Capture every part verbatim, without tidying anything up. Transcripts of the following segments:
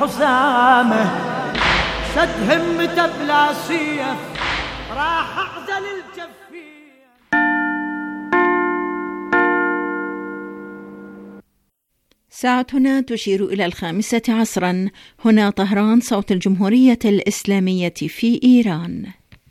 حسامه سد همته بلا سيف راح اعزل الجفية. ساعتنا تشير إلى الخامسة عصرا. هنا طهران، صوت الجمهورية الإسلامية في إيران.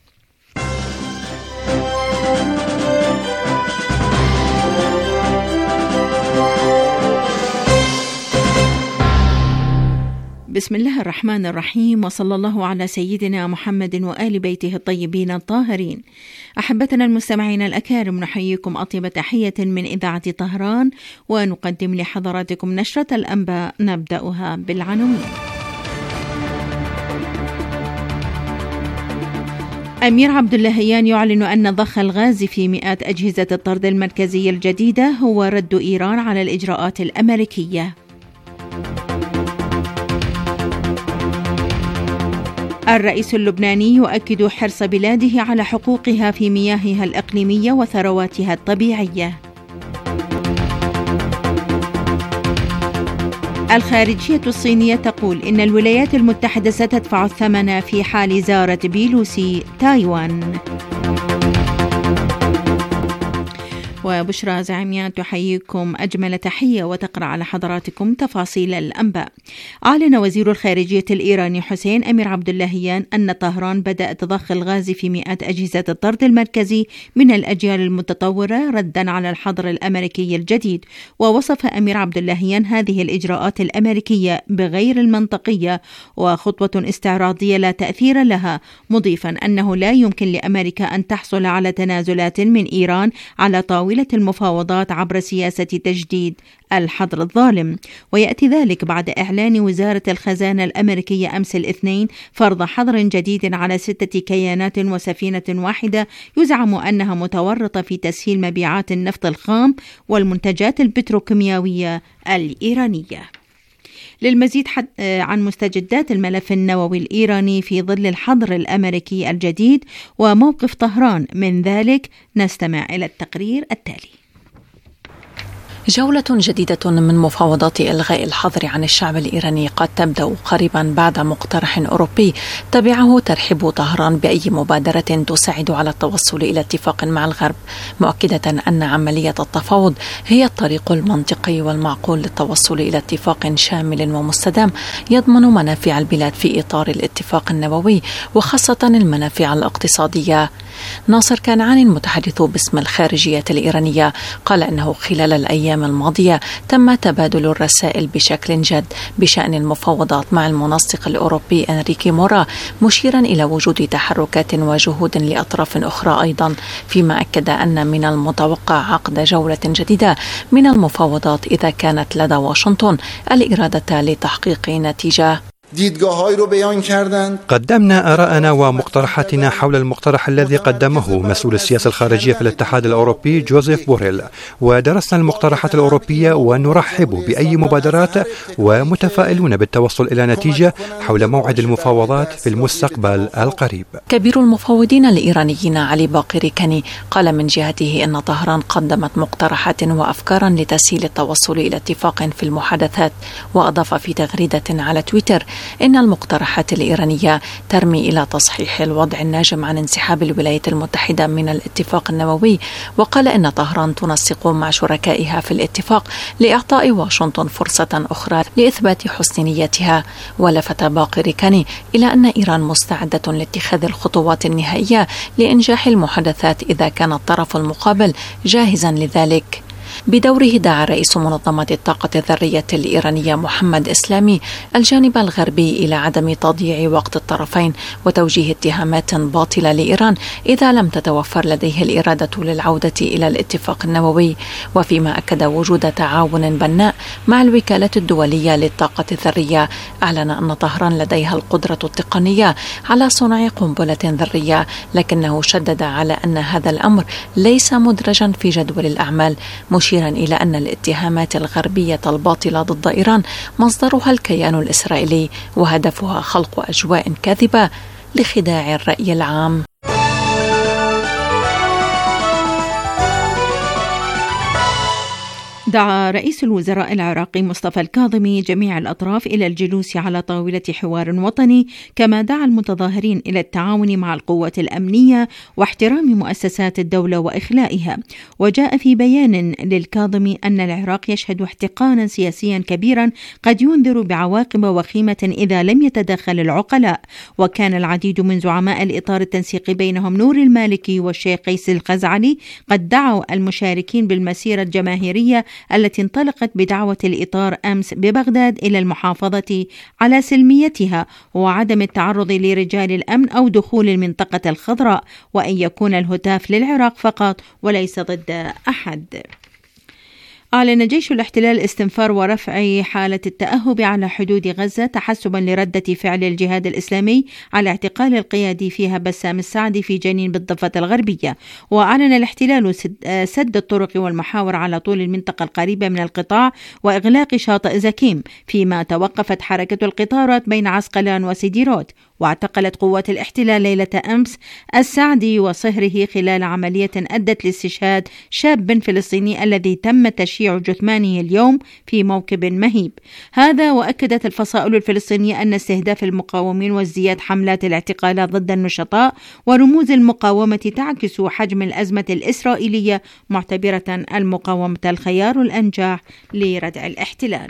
بسم الله الرحمن الرحيم، وصلى الله على سيدنا محمد وآل بيته الطيبين الطاهرين. أحبتنا المستمعين الأكارم، نحييكم أطيب تحية من إذاعة طهران، ونقدم لحضراتكم نشرة الأنباء نبدأها بالعناوين. أمير عبد اللهيان يعلن أن ضخ الغاز في مئات أجهزة الطرد المركزي الجديدة هو رد إيران على الإجراءات الأمريكية. الرئيس اللبناني يؤكد حرص بلاده على حقوقها في مياهها الإقليمية وثرواتها الطبيعية. الخارجية الصينية تقول إن الولايات المتحدة ستدفع الثمن في حال زارت بيلوسي تايوان. وبشرى زعيميان تحييكم أجمل تحية وتقرأ على حضراتكم تفاصيل الأنباء. أعلن وزير الخارجية الإيراني حسين أمير عبد اللهيان أن طهران بدأت ضخ الغاز في مئات أجهزة الطرد المركزي من الأجيال المتطورة ردا على الحظر الأمريكي الجديد. ووصف أمير عبد اللهيان هذه الإجراءات الأمريكية بغير المنطقية وخطوة استعراضية لا تأثير لها، مضيفا أنه لا يمكن لأمريكا أن تحصل على تنازلات من إيران على طاولة المفاوضات عبر سياسة تجديد الحظر الظالم. ويأتي ذلك بعد إعلان وزارة الخزانة الأمريكية أمس الاثنين فرض حظر جديد على ستة كيانات وسفينة واحدة يزعم أنها متورطة في تسهيل مبيعات النفط الخام والمنتجات البتروكيماوية الإيرانية. للمزيد عن مستجدات الملف النووي الإيراني في ظل الحظر الأمريكي الجديد وموقف طهران من ذلك، نستمع إلى التقرير التالي. جولة جديدة من مفاوضات إلغاء الحظر عن الشعب الإيراني قد تبدأ قريبا بعد مقترح أوروبي تبعه ترحيب طهران بأي مبادرة تساعد على التوصل إلى اتفاق مع الغرب، مؤكدة أن عملية التفاوض هي الطريق المنطقي والمعقول للتوصل إلى اتفاق شامل ومستدام يضمن منافع البلاد في إطار الاتفاق النووي وخاصة المنافع الاقتصادية. ناصر كنعان المتحدث باسم الخارجية الإيرانية قال أنه خلال الأيام الماضية تم تبادل الرسائل بشكل جاد بشأن المفاوضات مع المنسق الأوروبي أنريكي مورا، مشيرا إلى وجود تحركات وجهود لأطراف أخرى أيضا، فيما أكد أن من المتوقع عقد جولة جديدة من المفاوضات إذا كانت لدى واشنطن الإرادة لتحقيق نتيجة. قدمنا آراءنا ومقترحاتنا حول المقترح الذي قدمه مسؤول السياسة الخارجية في الاتحاد الأوروبي جوزيف بوريل، ودرسنا المقترحات الأوروبية ونرحب بأي مبادرات ومتفائلون بالتوصل إلى نتيجة حول موعد المفاوضات في المستقبل القريب. كبير المفاوضين الإيرانيين علي باقر كاني قال من جهته أن طهران قدمت مقترحات وأفكارا لتسهيل التوصل إلى اتفاق في المحادثات، وأضاف في تغريدة على تويتر إن المقترحات الإيرانية ترمي إلى تصحيح الوضع الناجم عن انسحاب الولايات المتحدة من الاتفاق النووي، وقال إن طهران تنسق مع شركائها في الاتفاق لإعطاء واشنطن فرصة أخرى لإثبات حسن نيتها. ولفت باقر كاني إلى أن إيران مستعدة لاتخاذ الخطوات النهائية لإنجاح المحادثات إذا كان الطرف المقابل جاهزا لذلك. بدوره دعا رئيس منظمة الطاقة الذرية الإيرانية محمد إسلامي الجانب الغربي إلى عدم تضييع وقت الطرفين وتوجيه اتهامات باطلة لإيران إذا لم تتوفر لديه الإرادة للعودة إلى الاتفاق النووي، وفيما أكد وجود تعاون بناء مع الوكالة الدولية للطاقة الذرية. أعلن أن طهران لديها القدرة التقنية على صنع قنبلة ذرية، لكنه شدد على أن هذا الأمر ليس مدرجا في جدول الأعمال، مشيرا إلى أن الاتهامات الغربية الباطلة ضد إيران مصدرها الكيان الإسرائيلي وهدفها خلق أجواء كاذبة لخداع الرأي العام. دعا رئيس الوزراء العراقي مصطفى الكاظمي جميع الأطراف إلى الجلوس على طاولة حوار وطني، كما دعا المتظاهرين إلى التعاون مع القوات الأمنية واحترام مؤسسات الدولة وإخلائها. وجاء في بيان للكاظمي أن العراق يشهد احتقانا سياسيا كبيرا قد ينذر بعواقب وخيمة إذا لم يتدخل العقلاء. وكان العديد من زعماء الإطار التنسيقي بينهم نور المالكي والشيخ قيس الخزعلي قد دعوا المشاركين بالمسيرة الجماهيرية التي انطلقت بدعوة الإطار أمس ببغداد إلى المحافظة على سلميتها وعدم التعرض لرجال الأمن أو دخول المنطقة الخضراء، وأن يكون الهتاف للعراق فقط وليس ضد أحد. أعلن جيش الاحتلال استنفار ورفع حالة التأهب على حدود غزة تحسبا لردة فعل الجهاد الإسلامي على اعتقال القيادي فيها بسام السعدي في جنين بالضفة الغربية. وأعلن الاحتلال سد الطرق والمحاور على طول المنطقة القريبة من القطاع وإغلاق شاطئ زكيم، فيما توقفت حركة القطارات بين عسقلان وسيديروت. واعتقلت قوات الاحتلال ليلة أمس السعدي وصهره خلال عملية أدت لاستشهاد شاب فلسطيني الذي تم تشييع جثمانه اليوم في موكب مهيب. هذا وأكدت الفصائل الفلسطينية أن استهداف المقاومين وازدياد حملات الاعتقالات ضد النشطاء ورموز المقاومة تعكس حجم الأزمة الإسرائيلية، معتبرة المقاومة الخيار الأنجح لردع الاحتلال.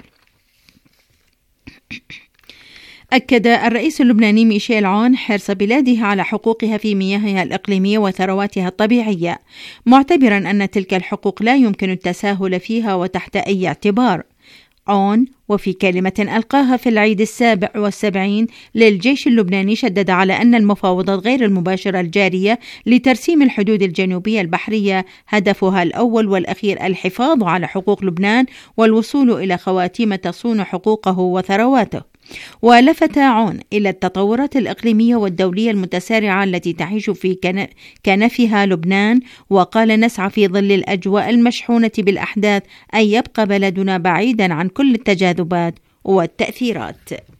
أكد الرئيس اللبناني ميشيل عون حرص بلاده على حقوقها في مياهها الإقليمية وثرواتها الطبيعية، معتبرا أن تلك الحقوق لا يمكن التساهل فيها وتحت أي اعتبار. عون وفي كلمة ألقاها في العيد السابع والسبعين للجيش اللبناني شدد على أن المفاوضات غير المباشرة الجارية لترسيم الحدود الجنوبية البحرية هدفها الأول والأخير الحفاظ على حقوق لبنان والوصول إلى خواتيم تصون حقوقه وثرواته. ولفت عون إلى التطورات الإقليمية والدولية المتسارعة التي تعيش في كنفها لبنان، وقال: نسعى في ظل الأجواء المشحونة بالأحداث أن يبقى بلدنا بعيدا عن كل التجاذبات والتأثيرات.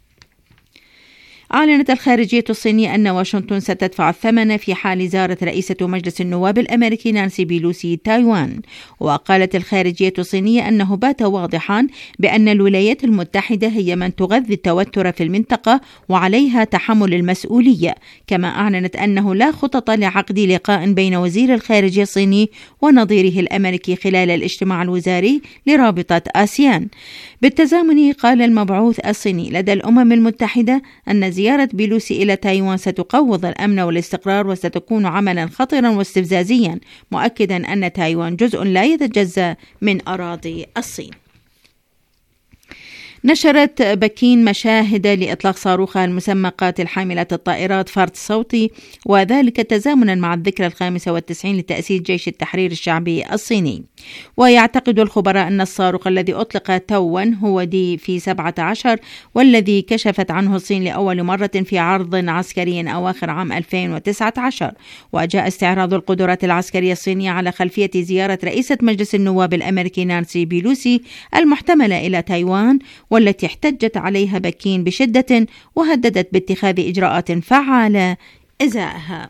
أعلنت الخارجية الصينية أن واشنطن ستدفع الثمن في حال زارت رئيسة مجلس النواب الأمريكي نانسي بيلوسي تايوان. وقالت الخارجية الصينية أنه بات واضحا بأن الولايات المتحدة هي من تغذي التوتر في المنطقة وعليها تحمل المسؤولية. كما أعلنت أنه لا خطط لعقد لقاء بين وزير الخارجية الصيني ونظيره الأمريكي خلال الاجتماع الوزاري لرابطة آسيان. بالتزامن قال المبعوث الصيني لدى الأمم المتحدة أن زيارة بيلوسي إلى تايوان ستقوض الأمن والاستقرار وستكون عملا خطرا واستفزازيا، مؤكدا أن تايوان جزء لا يتجزأ من أراضي الصين. نشرت بكين مشاهد لإطلاق صاروخها المسمى قاتل حاملات الطائرات فرد صوتي، وذلك تزامنا مع الذكرى الخامسة والتسعين لتأسيس جيش التحرير الشعبي الصيني. ويعتقد الخبراء أن الصاروخ الذي أطلق توا هو دي في سبعة عشر، والذي كشفت عنه الصين لأول مرة في عرض عسكري أواخر عام ألفين وتسعة عشر. وجاء استعراض القدرات العسكرية الصينية على خلفية زيارة رئيسة مجلس النواب الأمريكي نانسي بيلوسي المحتملة إلى تايوان، والتي احتجت عليها بكين بشدة وهددت باتخاذ إجراءات فعالة إزاءها.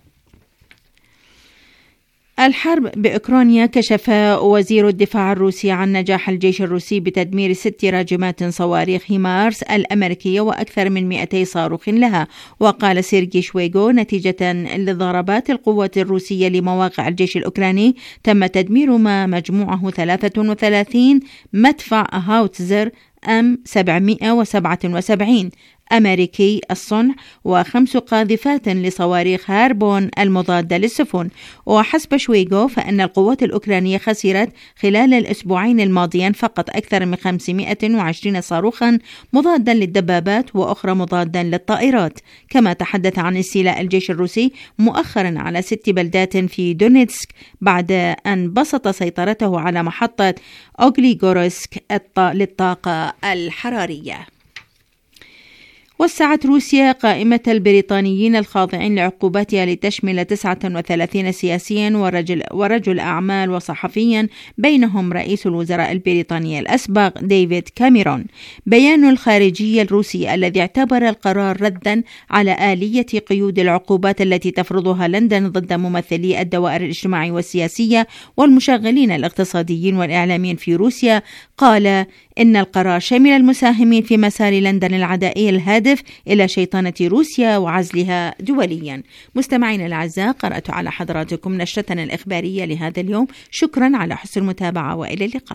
الحرب بأوكرانيا. كشف وزير الدفاع الروسي عن نجاح الجيش الروسي بتدمير ست راجمات صواريخ هيمارس الأمريكية وأكثر من مئتي صاروخ لها. وقال سيرجي شويغو: نتيجة لضربات القوات الروسية لمواقع الجيش الأوكراني تم تدمير ما مجموعه ثلاثة وثلاثين مدفع هاوتزر أم سبعمئة وسبعة وسبعين أمريكي الصنع وخمس قاذفات لصواريخ هاربون المضادة للسفن. وحسب شويغو فإن القوات الأوكرانية خسرت خلال الأسبوعين الماضيين فقط أكثر من خمسمئة وعشرين صاروخا مضادا للدبابات وأخرى مضادا للطائرات. كما تحدث عن استيلاء الجيش الروسي مؤخرا على ست بلدات في دونيتسك بعد أن بسط سيطرته على محطة أوغليغورسك للطاقة الحرارية. وسعت روسيا قائمة البريطانيين الخاضعين لعقوباتها لتشمل تسعة وثلاثين سياسيا ورجل, ورجل أعمال وصحفيا، بينهم رئيس الوزراء البريطاني الأسبق ديفيد كاميرون. بيان الخارجية الروسي الذي اعتبر القرار ردا على آلية قيود العقوبات التي تفرضها لندن ضد ممثلي الدوائر الاجتماعية والسياسية والمشغلين الاقتصاديين والإعلاميين في روسيا، قال إن القرار شمل المساهمين في مسار لندن العدائي الهادف إلى شيطنة روسيا وعزلها دوليا. مستمعينا الأعزاء، قرأت على حضراتكم نشرتنا الإخبارية لهذا اليوم. شكرا على حسن المتابعة وإلى اللقاء.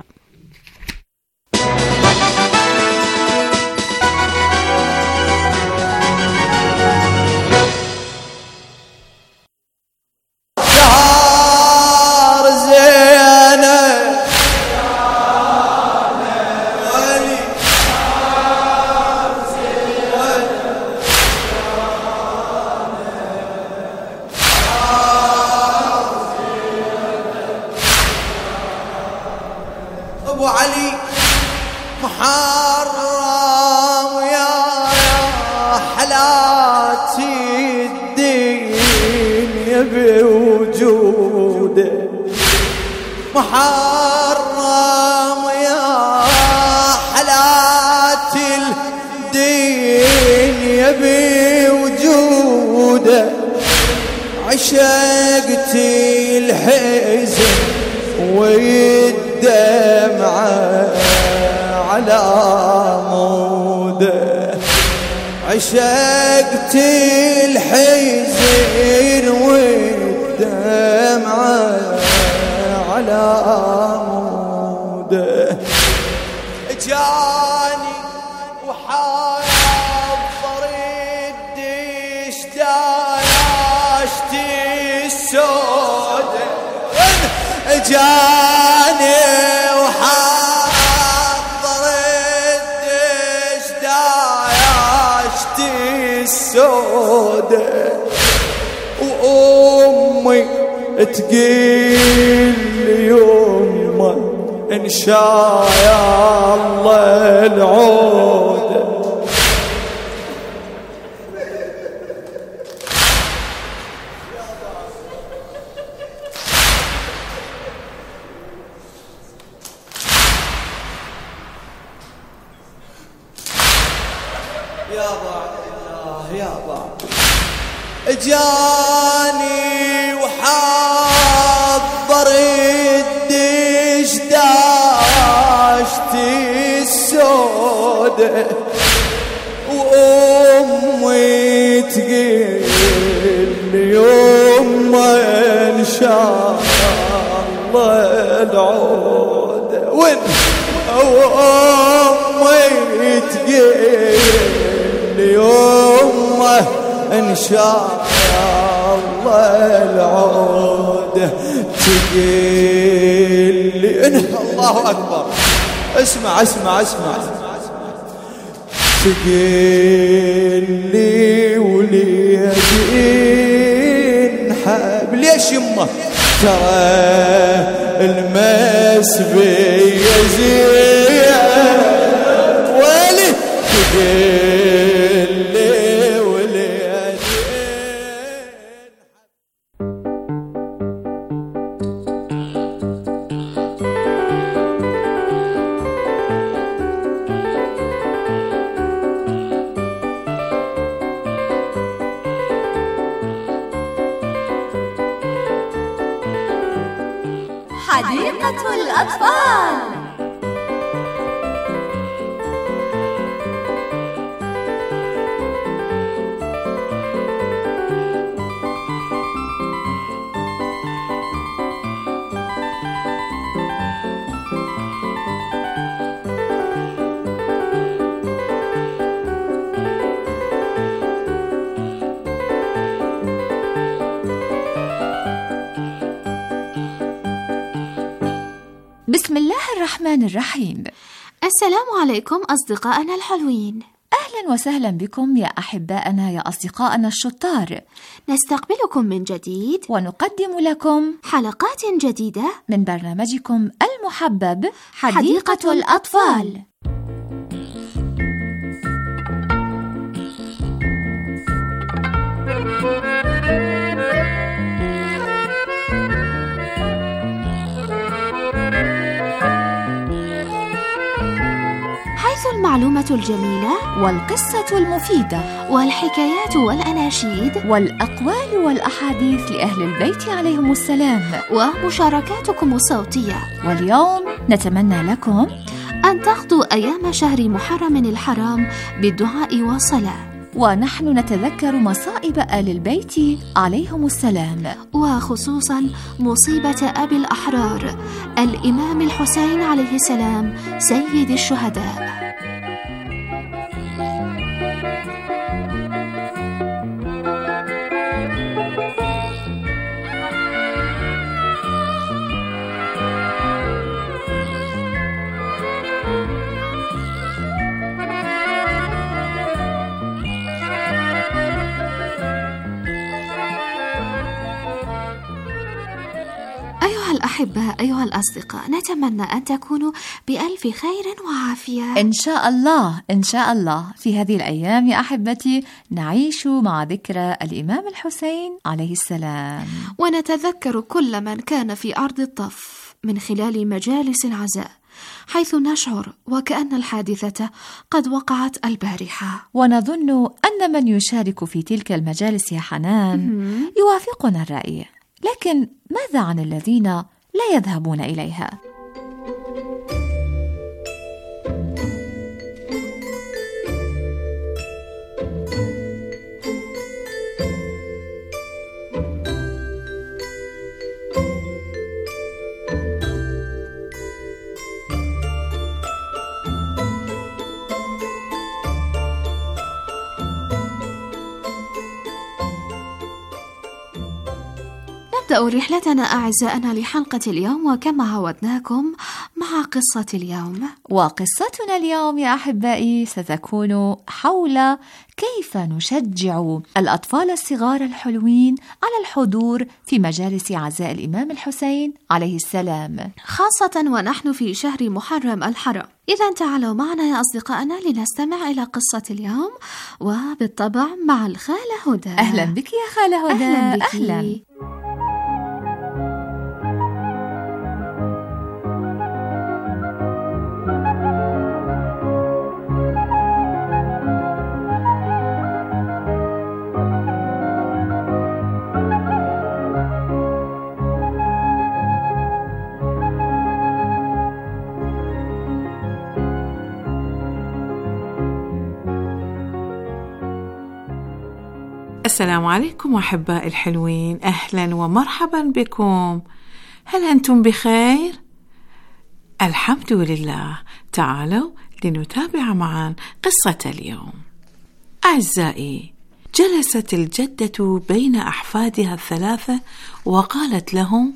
ابو علي محرم يا حلاتي الدين يبي وجوده، محرم يا حلاتي الدين يبي وجوده، عشقتي الحزن والدمعة على موده، عشقتي الحزن والدمعة على موده، جاني وحارب ضرد اشتاشتي السودة، جاني وحضر الدش دايشتي السودة، وأمي تقيل يوم إن شاء الله العودة. يا بعد الله يا بعد، جاني وحضر الدش داشتي السودة، وأمي تقيل يوم إن شاء الله العودة، وين أمي تقيل اليوم إن شاء الله العودة، تقيل لي الله أكبر. اسمع اسمع اسمع تقيل لي وليدين حب. ليش يمه؟ ترى المس بي زين ولي تقيل لي وليدين. حديقة الأطفال. بسم الله الرحمن الرحيم. السلام عليكم أصدقائنا الحلوين. أهلا وسهلا بكم يا أحبائنا يا أصدقائنا الشطار. نستقبلكم من جديد ونقدم لكم حلقات جديدة من برنامجكم المحبب حديقة الأطفال. المعلومة الجميلة والقصة المفيدة والحكايات والأناشيد والأقوال والأحاديث لأهل البيت عليهم السلام ومشاركاتكم الصوتية. واليوم نتمنى لكم أن تقضوا أيام شهر محرم الحرام بالدعاء والصلاة، ونحن نتذكر مصائب آل البيت عليهم السلام، وخصوصا مصيبة أبي الأحرار الإمام الحسين عليه السلام سيد الشهداء. أيها الأحبة، أيها الأصدقاء، نتمنى أن تكونوا بألف خير وعافية إن شاء الله. إن شاء الله في هذه الأيام يا أحبتي نعيش مع ذكرى الإمام الحسين عليه السلام، ونتذكر كل من كان في أرض الطف من خلال مجالس العزاء، حيث نشعر وكأن الحادثة قد وقعت البارحة، ونظن أن من يشارك في تلك المجالس يا حنان يوافقنا الرأي. لكن ماذا عن الذين لا يذهبون إليها؟ نبدأ رحلتنا أعزائنا لحلقة اليوم، وكما عودناكم مع قصة اليوم. وقصتنا اليوم يا أحبائي ستكون حول كيف نشجع الأطفال الصغار الحلوين على الحضور في مجالس عزاء الإمام الحسين عليه السلام، خاصة ونحن في شهر محرم الحرام. إذن تعالوا معنا يا أصدقائنا لنستمع إلى قصة اليوم، وبالطبع مع الخالة هدى. أهلا بك يا خالة هدى. أهلا بك. أهلا. السلام عليكم أحباء الحلوين، أهلا ومرحبا بكم. هل أنتم بخير؟ الحمد لله. تعالوا لنتابع معا قصة اليوم. أعزائي، جلست الجدة بين أحفادها الثلاثة وقالت لهم: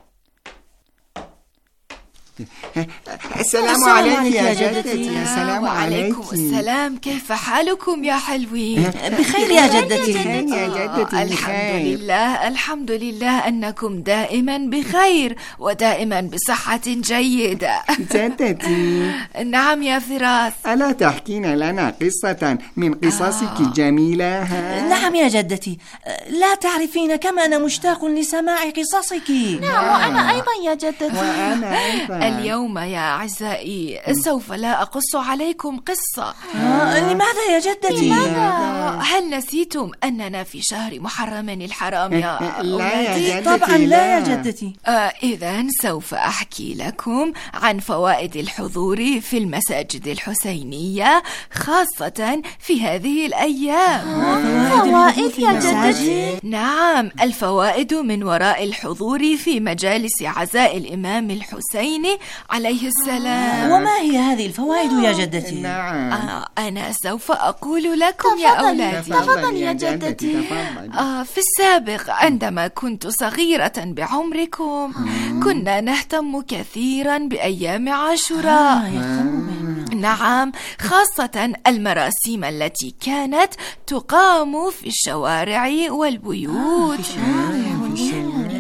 السلام عليك يا جدتي. السلام عليكم السلام. كيف حالكم يا حلوين؟ بخير يا جدتي. يا جدتي الحمد لله، الحمد لله أنكم دائما بخير ودائما بصحة جيدة. جدتي. نعم يا فراس. ألا تحكين لنا قصة من قصصك الجميلة؟ نعم يا جدتي، لا تعرفين كم أنا مشتاق لسماع قصصك. نعم، وأنا أيضا يا جدتي. وأنا أيضا. اليوم يا أعزائي سوف لا أقص عليكم قصة. آه، لماذا يا جدتي؟ لماذا؟ هل نسيتم أننا في شهر محرم الحرام يا لا يا جدتي. طبعا لا يا جدتي. آه إذن سوف أحكي لكم عن فوائد الحضور في المساجد الحسينية، خاصة في هذه الأيام. آه، فوائد يا جدتي؟ نعم، الفوائد من وراء الحضور في مجالس عزاء الإمام الحسين عليه السلام. وما هي هذه الفوائد يا جدتي؟ نعم. آه أنا سوف أقول لكم يا أولادي. تفضل يا جدتي. آه في السابق عندما كنت صغيرة بعمركم كنا نهتم كثيرا بأيام عاشوراء. آه نعم، خاصة المراسيم التي كانت تقام في الشوارع والبيوت. آه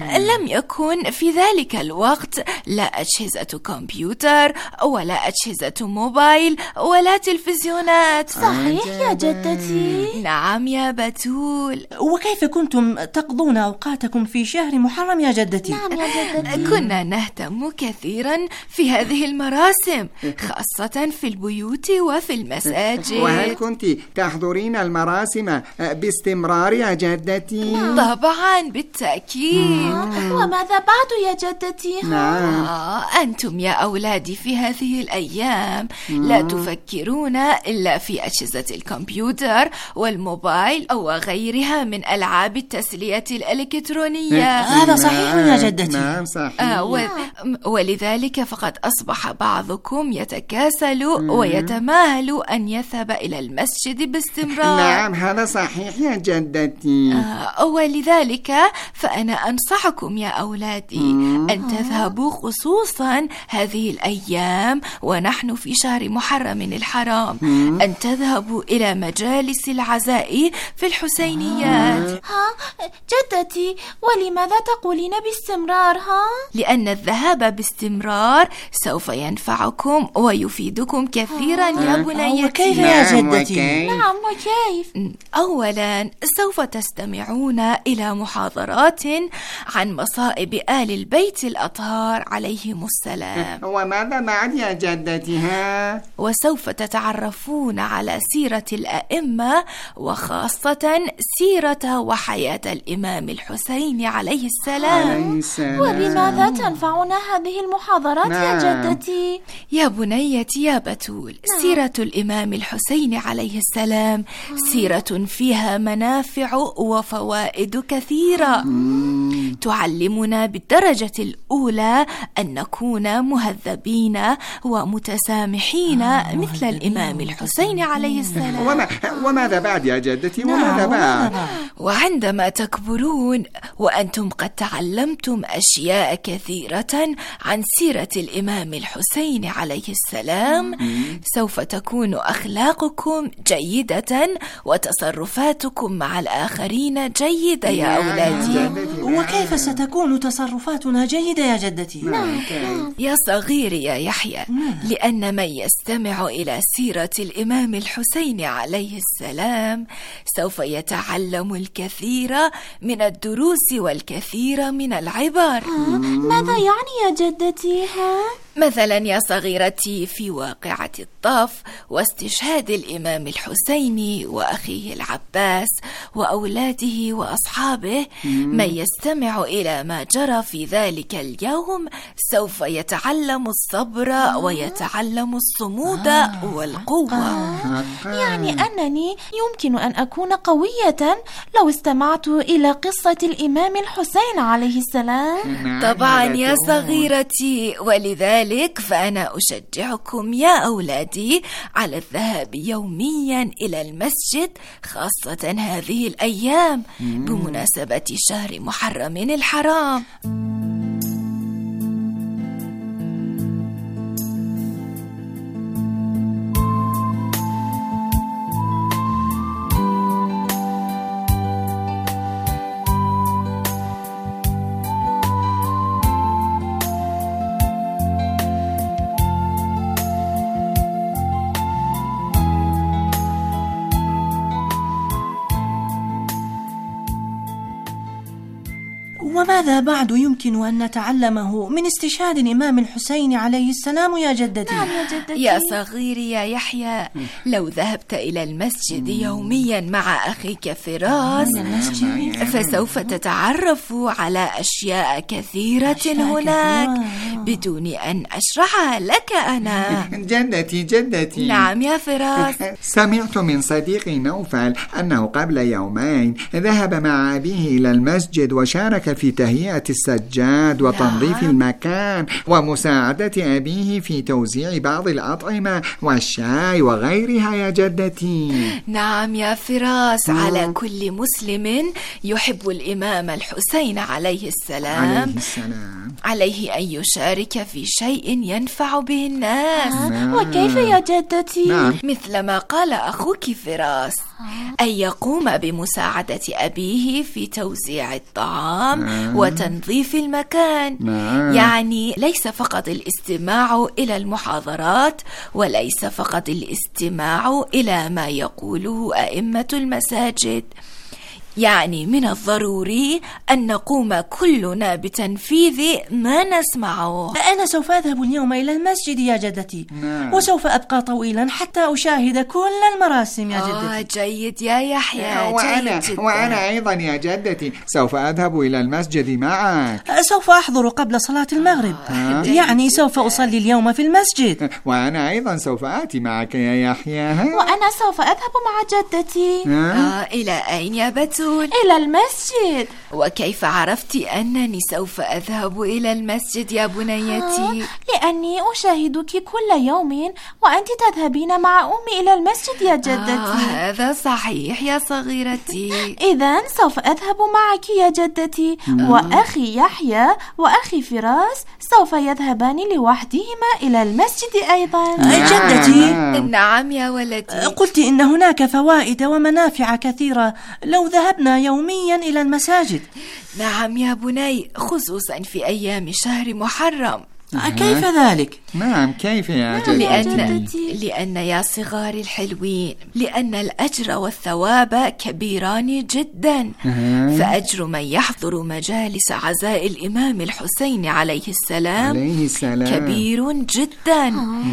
لم يكن في ذلك الوقت لا أجهزة كمبيوتر ولا أجهزة موبايل ولا تلفزيونات. صحيح يا جدتي. نعم يا بتول. وكيف كنتم تقضون أوقاتكم في شهر محرم يا جدتي؟ نعم يا جدتي. كنا نهتم كثيرا في هذه المراسم، خاصة في البيوت وفي المساجد. وهل كنت تحضرين المراسم باستمرار يا جدتي؟ طبعا بالتأكيد. وماذا بعد يا جدتي؟ نعم. آه أنتم يا أولادي في هذه الأيام لا تفكرون إلا في أجهزة الكمبيوتر والموبايل أو غيرها من ألعاب التسلية الإلكترونية. هذا صحيح يا جدتي. نعم صحيح. آه و... ولذلك فقد أصبح بعضكم يتكاسل ويتماهل أن يذهب إلى المسجد باستمرار. نعم هذا صحيح يا جدتي. آه ولذلك فأنا أنصحكم يا أولادي أن تذهبوا خصوصا هذه الأيام ونحن في شهر محرم الحرام، أن تذهبوا إلى مجالس العزاء في الحسينيات. ها جدتي، ولماذا تقولين باستمرار؟ ها لأن الذهاب باستمرار سوف ينفعكم ويفيدكم كثيرا يا بنيتي. وكيف يا جدتي؟ نعم وكيف؟ أولا سوف تستمعون إلى محاضرات عن مصائب آل البيت الأطهار عليهم السلام. وماذا بعد يا جدتي؟ ها؟ وسوف تتعرفون على سيرة الأئمة وخاصة سيرة وحياة الإمام الحسين عليه السلام. عليه السلام. ولماذا تنفعنا هذه المحاضرات نعم. يا جدتي؟ يا بنيتي يا بتول، نعم. سيرة الإمام الحسين عليه السلام سيرة فيها منافع وفوائد كثيرة. مم. تعلمنا بالدرجة الأولى أن نكون مهذبين ومتسامحين آه مثل الإمام الحسين عليه السلام. وما وماذا بعد يا جدتي؟ وماذا بعد؟ وعندما تكبرون وأنتم قد تعلمتم أشياء كثيرة عن سيرة الإمام الحسين عليه السلام سوف تكون أخلاقكم جيدة وتصرفاتكم مع الآخرين جيدة يا أولادي. وكيف ستكون تصرفاتنا جيدة يا جدتي؟ نعم. يا صغيري يا يحيى، لأن من يستمع إلى سيرة الإمام الحسين عليه السلام سوف يتعلم الكثير من الدروس والكثير من العبر. ماذا يعني يا جدتي؟ ها؟ مثلا يا صغيرتي في واقعة الطف واستشهاد الإمام الحسين وأخيه العباس وأولاده وأصحابه، من يستمع إلى ما جرى في ذلك اليوم سوف يتعلم الصبر ويتعلم الصمود والقوة. يعني أنني يمكن أن أكون قوية لو استمعت إلى قصة الإمام الحسين عليه السلام. طبعا يا صغيرتي، ولذلك فأنا أشجعكم يا أولادي على الذهاب يوميا إلى المسجد خاصة هذه الأيام بمناسبة شهر محرم الحرام. وماذا بعد يمكن أن نتعلمه من استشهاد الإمام الحسين عليه السلام يا جدتي؟ نعم يا جدتي. يا صغيري يا يحيى، لو ذهبت إلى المسجد يوميا مع أخيك فراس فسوف تتعرف على أشياء كثيرة أشياء هناك كثيرة. بدون أن أشرحها لك أنا. جدتي جدتي. نعم يا فراس. سمعت من صديقي نوفل أنه قبل يومين ذهب مع أبيه إلى المسجد وشارك في تهيئة السجاد وتنظيف المكان ومساعدة أبيه في توزيع بعض الأطعمة والشاي وغيرها يا جدتي. نعم يا فراس، على كل مسلم يحب الإمام الحسين عليه السلام عليه السلام عليه أن يشارك في شيء ينفع به الناس. آه. وكيف يا جدتي؟ نعم. مثل ما قال أخوك فراس، أن يقوم بمساعدة أبيه في توزيع الطعام نعم. وتنظيف المكان. نعم. يعني ليس فقط الاستماع إلى المحاضرات، وليس فقط الاستماع إلى ما يقوله أئمة المساجد. يعني من الضروري أن نقوم كلنا بتنفيذ ما نسمعه. أنا سوف أذهب اليوم إلى المسجد يا جدتي. نعم. وسوف أبقى طويلا حتى أشاهد كل المراسم يا جدتي. آه جيد يا يحيى. وأنا, جيد وأنا أيضا يا جدتي سوف أذهب إلى المسجد معك. سوف أحضر قبل صلاة المغرب. آه. يعني سوف أصلي اليوم في المسجد. وأنا أيضا سوف آتي معك يا يحيى. وأنا سوف أذهب مع جدتي. آه إلى أين يا بتول؟ إلى المسجد. وكيف عرفت أنني سوف أذهب إلى المسجد يا بنيتي؟ لأني أشاهدك كل يوم وأنت تذهبين مع أمي إلى المسجد يا جدتي. آه هذا صحيح يا صغيرتي. إذن سوف أذهب معك يا جدتي. وأخي يحيى وأخي فراس سوف يذهبان لوحدهما إلى المسجد أيضا. جدتي. نعم يا ولدي. قلت إن هناك فوائد ومنافع كثيرة لو ذهبنا يوميا إلى المساجد. نعم يا بني، خصوصا في أيام شهر محرم. كيف ذلك؟ نعم كيف يا جدتي؟ لأن, لأن يا صغار الحلوين، لأن الأجر والثواب كبيران جدا. فأجر من يحضر مجالس عزاء الإمام الحسين عليه السلام, عليه السلام كبير جدا.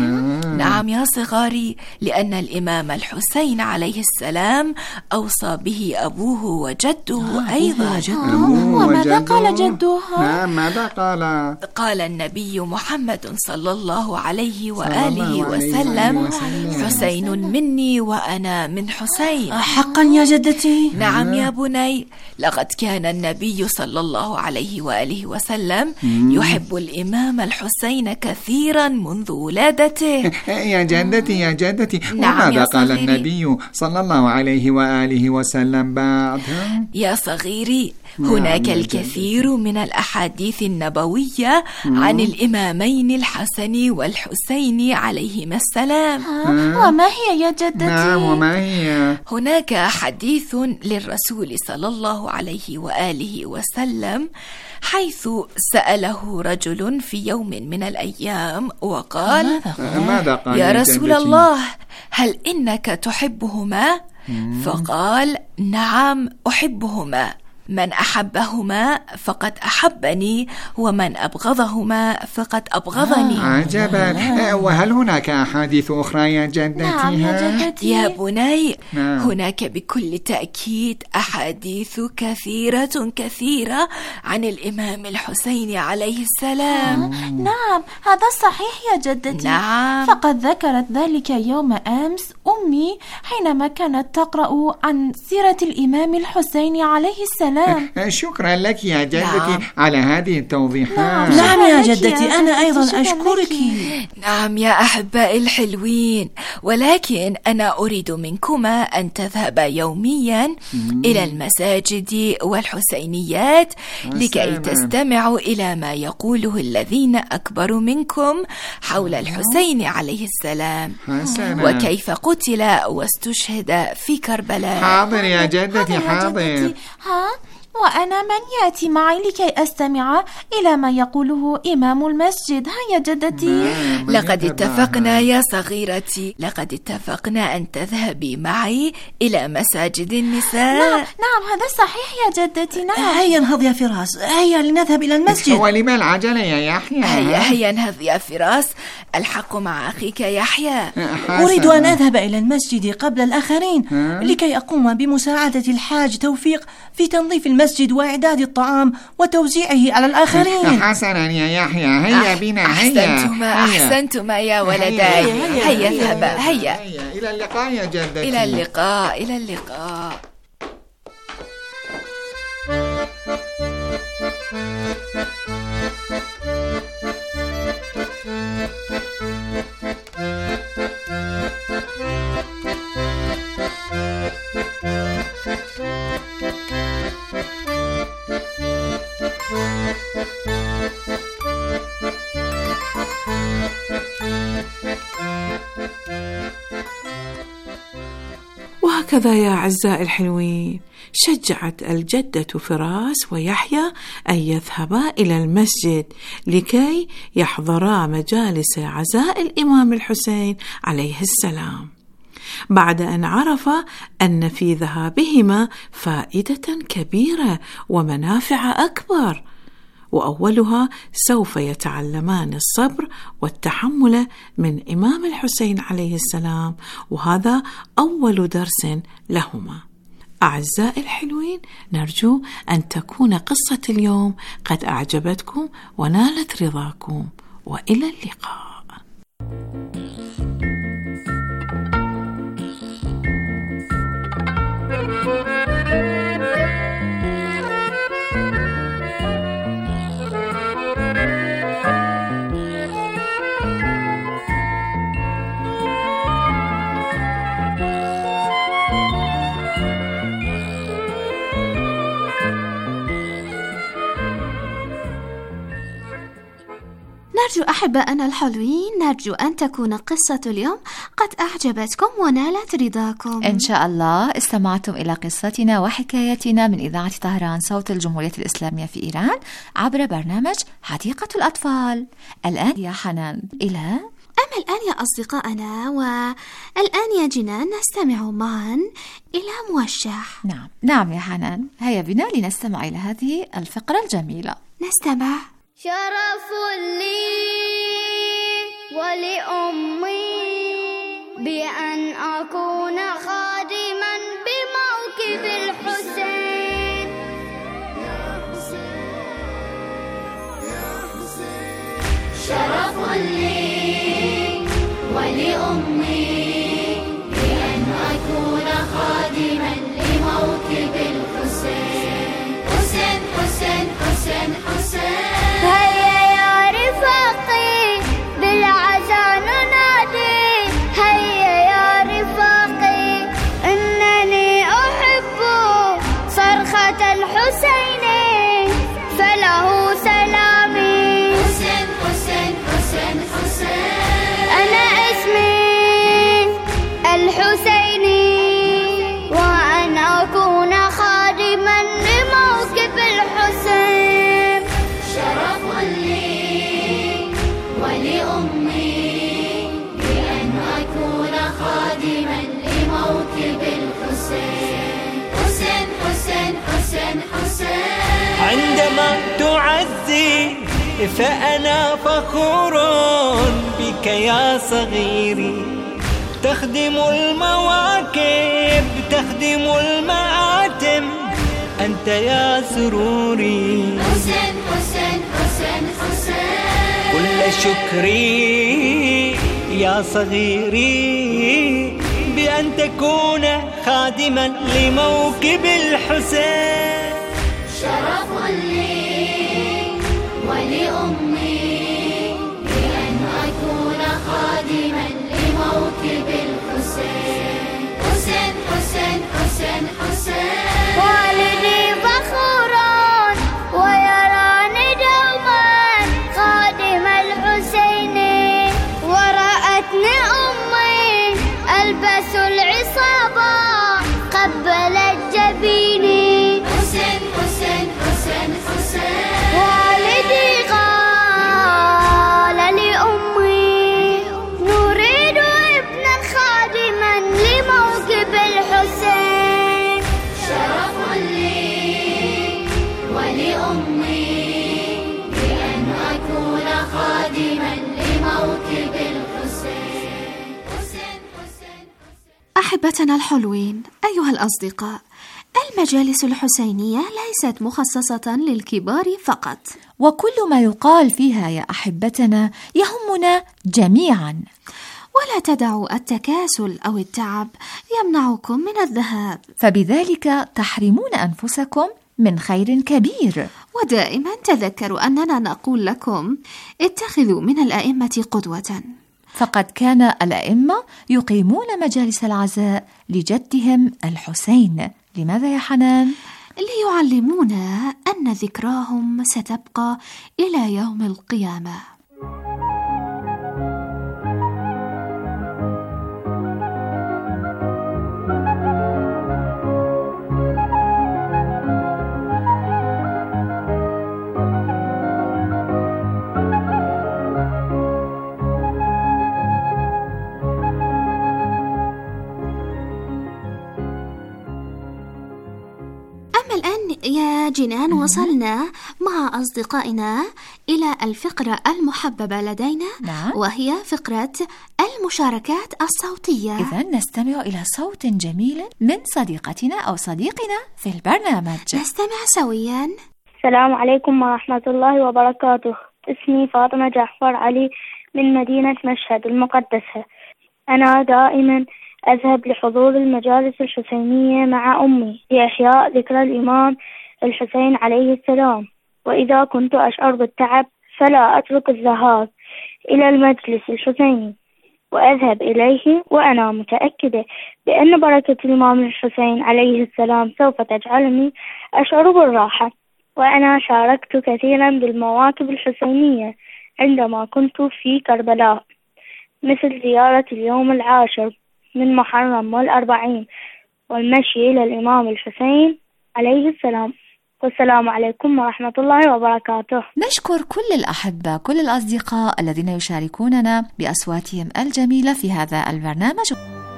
نعم يا صغاري، لأن الإمام الحسين عليه السلام أوصى به أبوه وجده أيضا. وماذا قال جده؟ نعم ماذا قال؟ قال النبي محمد صلى الله عليه وآله وسلم: حسين مني وأنا من حسين. حقا يا جدتي؟ نعم يا بني، لقد كان النبي صلى الله عليه وآله وسلم يحب الإمام الحسين كثيرا منذ ولادته. يا جدتي يا جدتي، نعم وماذا قال النبي صلى الله عليه وآله وسلم بعد؟ يا صغيري، هناك الكثير من الأحاديث النبوية عن الإمامين الحسن والحسين عليهما السلام. وما هي يا جدتي؟ نعم وما هي؟ هناك حديث للرسول صلى الله عليه وآله وسلم حيث سأله رجل في يوم من الأيام وقال: ماذا قال يا رسول الله، هل إنك تحبهما؟ فقال: نعم أحبهما. من أحبهما فقد أحبني، ومن أبغضهما فقد أبغضني. عجبا. وهل هناك أحاديث أخرى يا جدتي؟ نعم يا جدتي. يا بني، نعم. هناك بكل تأكيد أحاديث كثيرة كثيرة عن الإمام الحسين عليه السلام. نعم هذا صحيح يا جدتي. نعم. فقد ذكرت ذلك يوم أمس أمي حينما كانت تقرأ عن سيرة الإمام الحسين عليه السلام. شكرا لك يا جدتي نعم. على هذه التوضيحات. نعم. نعم يا لك يا جدتي، أنا أيضا شكراً أشكرك. لك. نعم يا أحبائي الحلوين، ولكن أنا أريد منكما أن تذهبا يوميا إلى المساجد والحسينيات لكي تستمعوا إلى ما يقوله الذين أكبر منكم حول الحسين عليه السلام، حسنا. وكيف قتل واستشهد في كربلاء. حاضر يا جدتي، حاضر. ها؟ وأنا من يأتي معي لكي أستمع إلى ما يقوله إمام المسجد؟ ها يا جدتي؟ لقد اتفقنا يا صغيرتي، لقد اتفقنا أن تذهبي معي إلى مساجد النساء. نعم نعم هذا صحيح يا جدتي. نعم. هيا انهض يا فراس، هيا لنذهب إلى المسجد. ولما العجلة يا يحيى؟ هيا هيا انهض يا فراس، الحق مع أخيك يحيى. أريد أن أذهب إلى المسجد قبل الآخرين لكي أقوم بمساعدة الحاج توفيق في تنظيف المسجد وإعداد الطعام وتوزيعه على الآخرين. حسنا يا يحيى، هيا بنا. هيا أحسنتما أحسنتما يا ولدي. هيا اذهبا. هيا. إلى اللقاء يا جدتي. إلى اللقاء. إلى اللقاء. وهكذا يا أعزائي الحلوين شجعت الجدة فراس ويحيى أن يذهبا إلى المسجد لكي يحضرا مجالس عزاء الإمام الحسين عليه السلام، بعد أن عرف أن في ذهابهما فائدة كبيرة ومنافع أكبر، وأولها سوف يتعلمان الصبر والتحمل من إمام الحسين عليه السلام، وهذا أول درس لهما. أعزائي الحلوين، نرجو أن تكون قصة اليوم قد أعجبتكم ونالت رضاكم، وإلى اللقاء. نرجو أحبائنا الحلوين، نرجو أن تكون قصة اليوم قد أعجبتكم ونالت رضاكم. إن شاء الله استمعتم إلى قصتنا وحكايتنا من إذاعة طهران صوت الجمهورية الإسلامية في إيران عبر برنامج حديقة الأطفال. الآن يا حنان إلى أما الآن يا أصدقائنا، والآن يا جنان نستمع معا إلى موشح. نعم نعم يا حنان، هيا بنا لنستمع إلى هذه الفقرة الجميلة. نستمع. شرف لي ولأمي بأن أكون خادما بموكب الحسين. شرف لي ولأمي بأن أكون خادما لموكب الحسين. حسين حسين حسين حسين. هيا يا رفاقي بالعزا ننادي، هيا يا رفاقي إنني أحب صرخة الحسين فله سلامي. حسين حسين حسين حسين. أنا اسمي الحسيني وأن أكون خادما لموكب الحسين. شرف لي ولأمي بأن أكون خادما لموكب الحسين. حسين حسين حسين حسين. عندما تعزي فأنا فخور بك يا صغيري، تخدم المواكب تخدم المآتم، أنت يا سروري. حسين حسين حسين حسين. كل شكري يا صغيري بأن تكون خادما لموكب الحسين. شرف لي ولأمي بأن أكون خادما لموكب الحسين. حسين حسين حسين حسين. والدي فخور ويراني دوما خادم الحسين، ورأتني أمي ألبس العصابة قبلت جبيني. حسين حسين حسين حسين. والدي قال لأمي نريد ابنا خادما لموكب الحسين. شرف لي ولأمي بأن أكون خادما لموكب الحسين. حسين حسين. أحبتنا الحلوين، أيها الأصدقاء، المجالس الحسينية ليست مخصصة للكبار فقط، وكل ما يقال فيها يا أحبتنا يهمنا جميعا، ولا تدعوا التكاسل أو التعب يمنعكم من الذهاب، فبذلك تحرمون أنفسكم من خير كبير. ودائما تذكروا أننا نقول لكم اتخذوا من الأئمة قدوة، فقد كان الأئمة يقيمون مجالس العزاء لجدهم الحسين. لماذا يا حنان؟ ليعلمونا أن ذكراهم ستبقى إلى يوم القيامة. أما الآن يا جنان وصلنا مع أصدقائنا إلى الفقرة المحببة لدينا، نعم. وهي فقرة المشاركات الصوتية. إذن نستمع إلى صوت جميل من صديقتنا أو صديقنا في البرنامج. نستمع سويا. السلام عليكم ورحمة الله وبركاته. اسمي فاطمة جعفر علي من مدينة مشهد المقدسة. أنا دائما أذهب لحضور المجالس الحسينية مع أمي لإحياء ذكرى الإمام الحسين عليه السلام، وإذا كنت أشعر بالتعب فلا أترك الذهاب إلى المجلس الحسيني وأذهب إليه، وأنا متأكدة بأن بركة الإمام الحسين عليه السلام سوف تجعلني أشعر بالراحة. وأنا شاركت كثيرا بالمواكب الحسينية عندما كنت في كربلاء، مثل زيارة اليوم العاشر من محرم والأربعين والمشي إلى الإمام الحسين عليه السلام. والسلام عليكم ورحمة الله وبركاته. نشكر كل الأحبة، كل الأصدقاء الذين يشاركوننا بأصواتهم الجميلة في هذا البرنامج.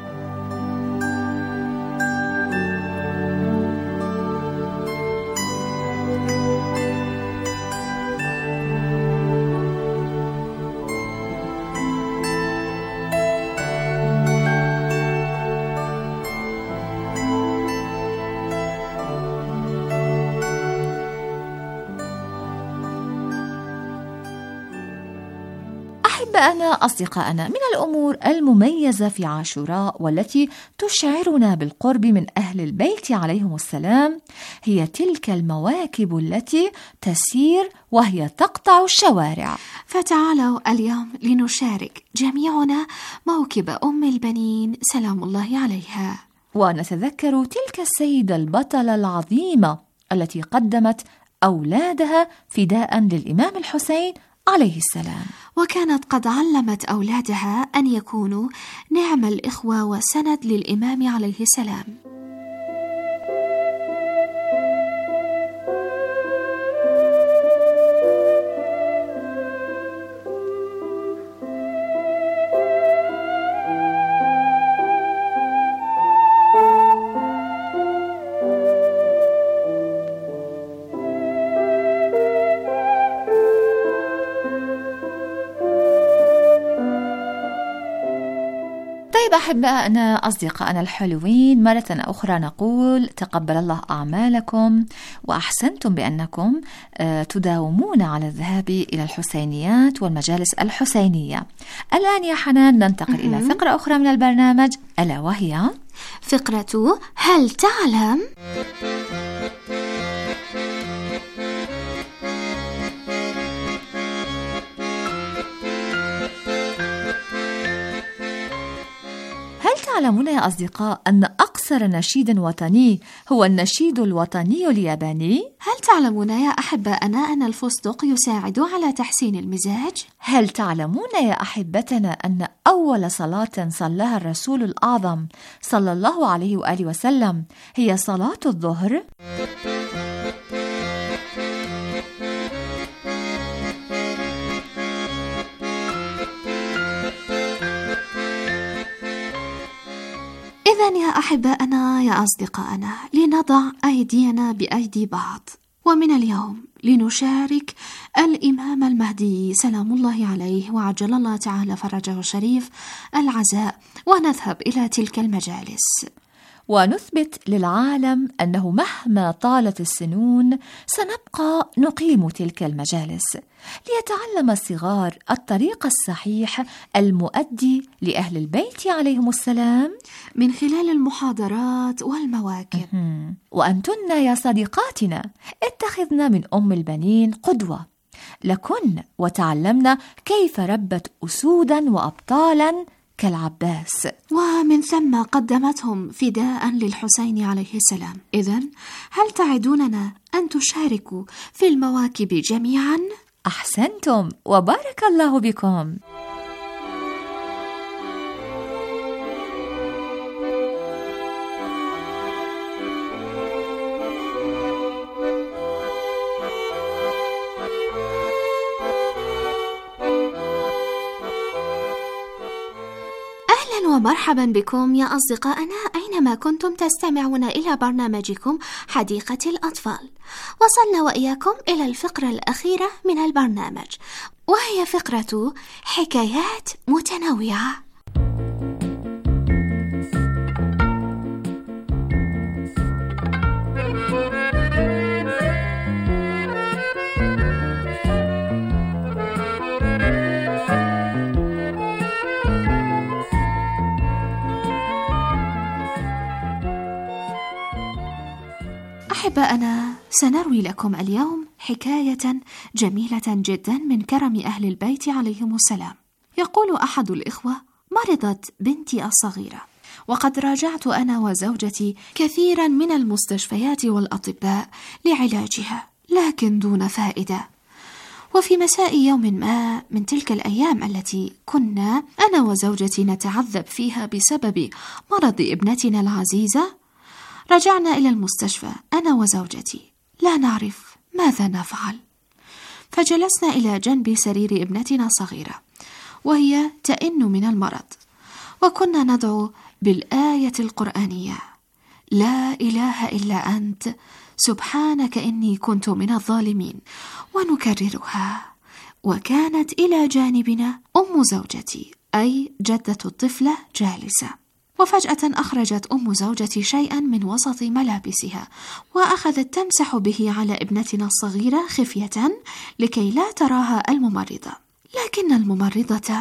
أحبائنا أصدقائنا، من الأمور المميزة في عاشوراء والتي تشعرنا بالقرب من أهل البيت عليهم السلام هي تلك المواكب التي تسير وهي تقطع الشوارع. فتعالوا اليوم لنشارك جميعنا موكب أم البنين سلام الله عليها، ونتذكر تلك السيدة البطلة العظيمة التي قدمت أولادها فداء للإمام الحسين عليه السلام، وكانت قد علمت أولادها أن يكونوا نعم الإخوة وسند للإمام عليه السلام. طيب أحبائنا أصدقائنا الحلوين، مرة أخرى نقول تقبل الله أعمالكم وأحسنتم بأنكم تداومون على الذهاب إلى الحسينيات والمجالس الحسينية. الآن يا حنان ننتقل إلى فقرة أخرى من البرنامج، ألا وهي فقرة هل تعلم؟ تعلمون يا أصدقاء أن أقصر نشيد وطني هو النشيد الوطني الياباني؟ هل تعلمون يا أحبائنا أن الفستق يساعد على تحسين المزاج؟ هل تعلمون يا أحبتنا أن أول صلاة صلاها الرسول الأعظم صلى الله عليه وآله وسلم هي صلاة الظهر؟ إذن يا أحبائنا يا أصدقائنا، لنضع أيدينا بأيدي بعض، ومن اليوم لنشارك الإمام المهدي سلام الله عليه وعجل الله تعالى فرجه الشريف العزاء، ونذهب إلى تلك المجالس ونثبت للعالم أنه مهما طالت السنون سنبقى نقيم تلك المجالس ليتعلم الصغار الطريق الصحيح المؤدي لأهل البيت عليهم السلام من خلال المحاضرات والمواكب. وأنتن يا صديقاتنا اتخذنا من أم البنين قدوة لكن وتعلمنا كيف ربت أسودا وأبطالا كالعباس، ومن ثم قدمتهم فداء للحسين عليه السلام. إذن هل تعدوننا أن تشاركوا في المواكب جميعا؟ أحسنتم وبارك الله بكم. ومرحبا بكم يا أصدقائنا أينما كنتم تستمعون إلى برنامجكم حديقة الأطفال. وصلنا وإياكم إلى الفقرة الأخيرة من البرنامج، وهي فقرة حكايات متنوعة. أحبائنا، سنروي لكم اليوم حكاية جميلة جدا من كرم أهل البيت عليهم السلام. يقول أحد الإخوة: مرضت بنتي الصغيرة، وقد راجعت أنا وزوجتي كثيرا من المستشفيات والأطباء لعلاجها، لكن دون فائدة. وفي مساء يوم ما من تلك الأيام التي كنا أنا وزوجتي نتعذب فيها بسبب مرض ابنتنا العزيزة، رجعنا إلى المستشفى أنا وزوجتي لا نعرف ماذا نفعل. فجلسنا إلى جنب سرير ابنتنا الصغيرة وهي تئن من المرض، وكنا ندعو بالآية القرآنية: لا إله إلا أنت سبحانك إني كنت من الظالمين، ونكررها. وكانت إلى جانبنا أم زوجتي أي جدة الطفلة جالسة، وفجأة أخرجت أم زوجتي شيئا من وسط ملابسها وأخذت تمسح به على ابنتنا الصغيرة خفية لكي لا تراها الممرضة، لكن الممرضة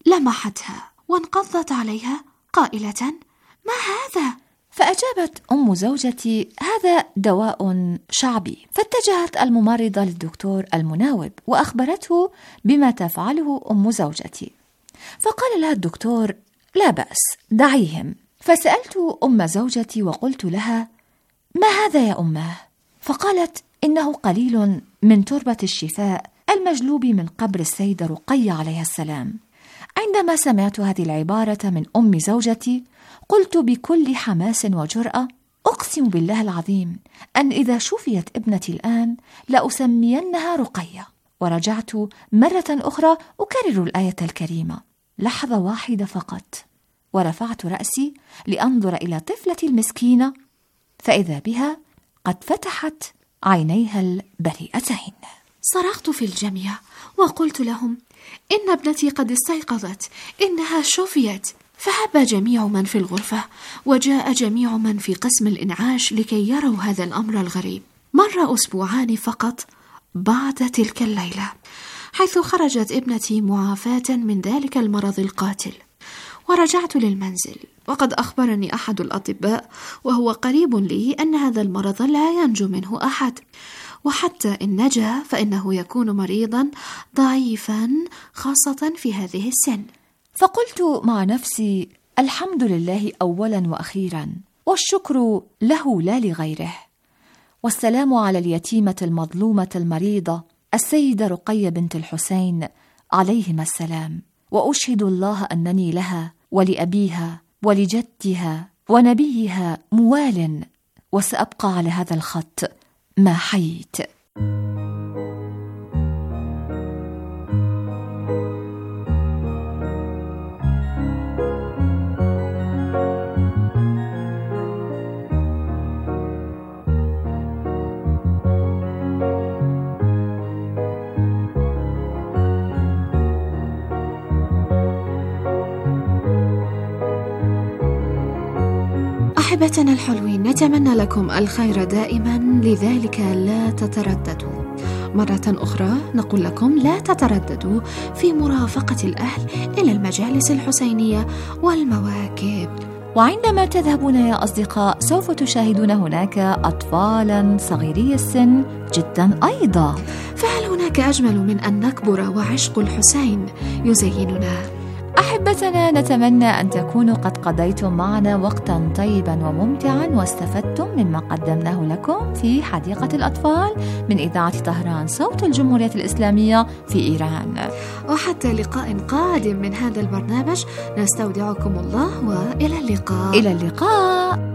لمحتها وانقضت عليها قائلة: ما هذا؟ فأجابت أم زوجتي: هذا دواء شعبي. فاتجهت الممرضة للدكتور المناوب وأخبرته بما تفعله أم زوجتي، فقال لها الدكتور: لا بأس، دعيهم. فسألت أم زوجتي وقلت لها: ما هذا يا أماه؟ فقالت: إنه قليل من تربة الشفاء المجلوب من قبر السيدة رقية عليها السلام. عندما سمعت هذه العبارة من أم زوجتي قلت بكل حماس وجرأة: أقسم بالله العظيم أن إذا شفيت ابنتي الآن لأسمينها رقية. ورجعت مرة أخرى أكرر الآية الكريمة. لحظة واحدة فقط، ورفعت رأسي لأنظر إلى طفلتي المسكينة، فإذا بها قد فتحت عينيها البريئتين. صرخت في الجميع وقلت لهم: إن ابنتي قد استيقظت، إنها شفيت. فهب جميع من في الغرفة، وجاء جميع من في قسم الإنعاش لكي يروا هذا الأمر الغريب. مر أسبوعان فقط بعد تلك الليلة، حيث خرجت ابنتي معافاة من ذلك المرض القاتل. ورجعت للمنزل، وقد أخبرني أحد الأطباء وهو قريب لي أن هذا المرض لا ينجو منه أحد، وحتى إن نجا فإنه يكون مريضا ضعيفا خاصة في هذه السن. فقلت مع نفسي: الحمد لله أولا وأخيرا، والشكر له لا لغيره، والسلام على اليتيمة المظلومة المريضة السيدة رقية بنت الحسين عليهما السلام. وأشهد الله أنني لها ولأبيها ولجدها ونبيها موال، وسأبقى على هذا الخط ما حييت. أحبتنا الحلوين، نتمنى لكم الخير دائما، لذلك لا تترددوا. مرة أخرى نقول لكم لا تترددوا في مرافقة الأهل إلى المجالس الحسينية والمواكب. وعندما تذهبون يا أصدقاء سوف تشاهدون هناك أطفالا صغيري السن جدا أيضا. فهل هناك أجمل من أن نكبر وعشق الحسين يزيننا؟ أحبتنا، نتمنى أن تكونوا قد قضيتم معنا وقتا طيبا وممتعا واستفدتم مما قدمناه لكم في حديقة الأطفال من إذاعة طهران صوت الجمهورية الإسلامية في إيران. وحتى لقاء قادم من هذا البرنامج نستودعكم الله، وإلى اللقاء. إلى اللقاء.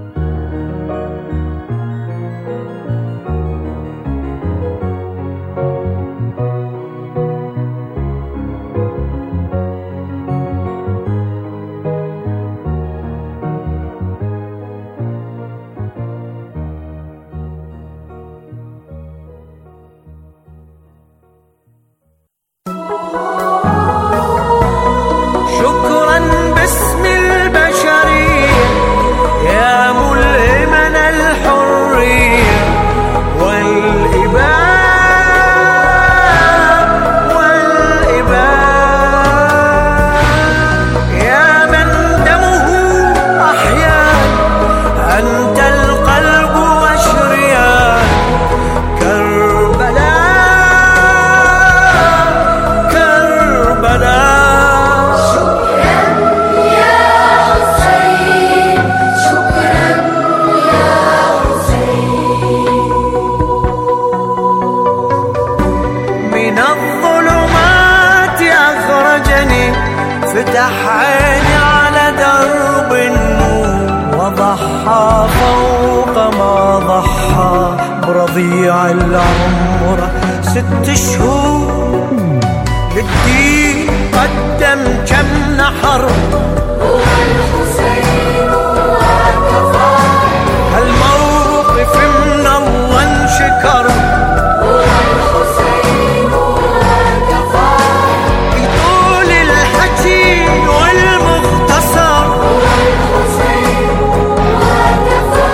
فتح عيني على درب النور وضحى فوق ما ضحى برضيع العمر ست شهور للدين قدم كم نحر هو الحسين وكفى هالموقف من الله انشكر هو الحسين وكفى يطول الحكي والمختصر هو الحسين وكفى